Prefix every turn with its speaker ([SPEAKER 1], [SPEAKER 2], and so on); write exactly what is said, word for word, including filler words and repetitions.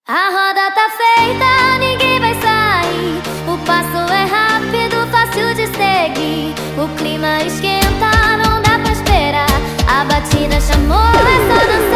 [SPEAKER 1] A roda tá feita, ninguém vai sair. O passo é rápido, fácil de seguir. O clima esquenta, não dá pra esperar. A batida chamou, é só dançar.